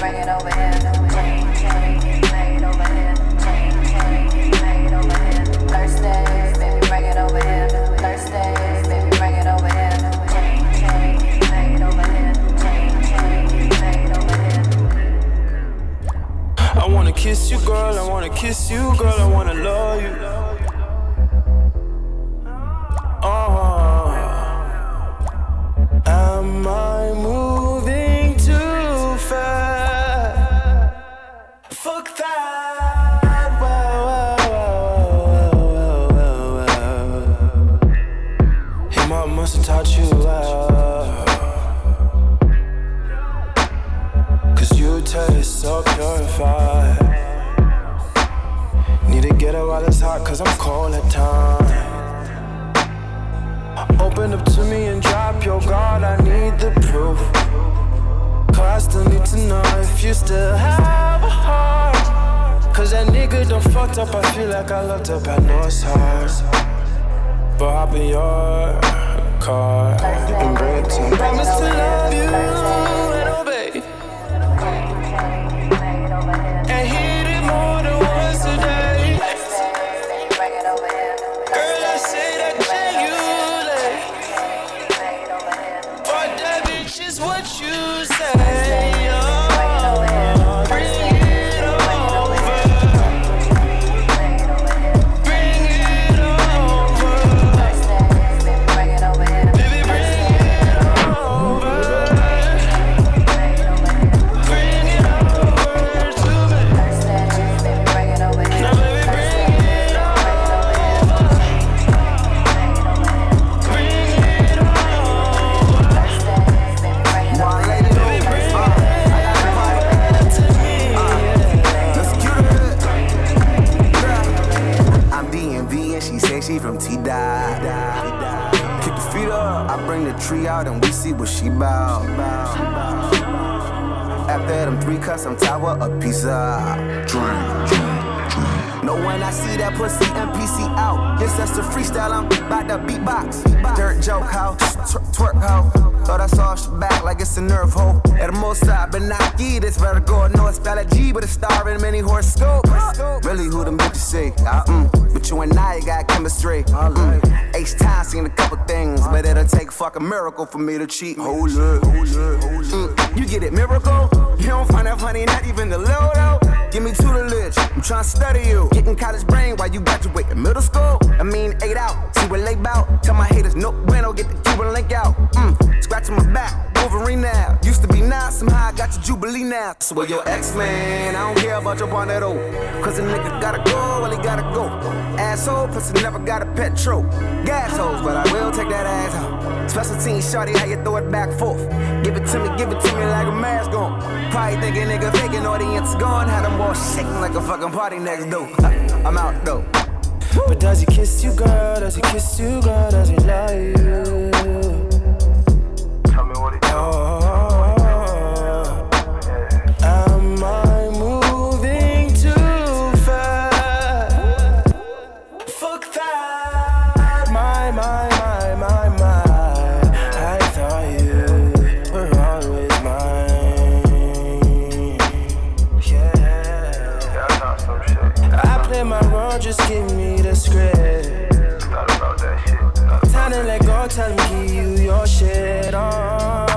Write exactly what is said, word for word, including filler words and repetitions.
bring it over here. Chain, chain, get paid over here. Chain, chain, get paid over here. Thursday, baby, bring it over here. Thursday, baby, bring it over here. Chain, chain, get paid over here. Chain, chain, get paid over here. I wanna kiss you, girl. I wanna kiss you, girl. I wanna love you. Oh, am I moving too fast? Fuck that. Wow, wow, wow, wow, wow, wow. Your mom must have taught you well, 'cause you taste so purified. Need to get it while it's hot, 'cause I'm cold at times. Open up to me and drop your guard, I need the proof. 'Cause I still need to know if you still have a heart. 'Cause that nigga done fucked up, I feel like I looked up, I know it's hard. But hop in your car, you can bring it to me. Promise to love you and obey, and hit it more than once a day. Girl, I say that genuinely, but that bitch is what you say. Oh, bring it over, bring it over, baby, bring it over, bring it over to me. Now, baby, bring it over, bring it over. My lady, Baby, bring uh, it to me. let's get it. Yeah. I'm D M V and she say she from T-Dot. Kick the feet up, I bring the tree out and we see what she bout. After them three cuts, I'm tower a pizza. No, when I see that pussy N P C out, it's just a freestyle, I'm bout to beatbox. Dirt joke hoe, twer- twerk hoe. Thought I saw she back like it's a nerve hole. At the most side, but not key, this vertigo. No, it's spell a G, but it's star in many horoscope. Really, who them bitches say? Mm. But you and I got chemistry. Mm. H time seen a couple things, but it'll take a fucking miracle for me to cheat. Hold up, mm. You get it, miracle? You don't find that funny, not even the low though. Give me tutelage, I'm tryna study you. Getting college brain while you graduate in middle school. I mean, eight out, see what lay bout. Tell my haters, no bueno, get the Cuban link out. Mm, scratching my back, Wolverine now. Used to be nine, somehow I got your Jubilee now. So well, your ex-man, I don't care about your Bonetto. Cause a nigga gotta go, well he gotta go. Asshole, pussy never got a petrol. Gas hoes, but I will take that ass out. Special team shorty, how you throw it back forth. Give it to me, give it to me like a mask on. Probably thinking nigga faking, audience gone. Had them all shaking like a fucking party next door. I'm out though. But does he kiss you, girl? Does he kiss you, girl? Does he love you? Tell me what he do. Oh, am I moving too fast? Fuck that. My, my, my, my, my. I thought you were always mine. Yeah. Yeah, I thought some shit. I play my role, just give me the script. Thought about that shit. Thought Time to let go, tell me give you your shit on.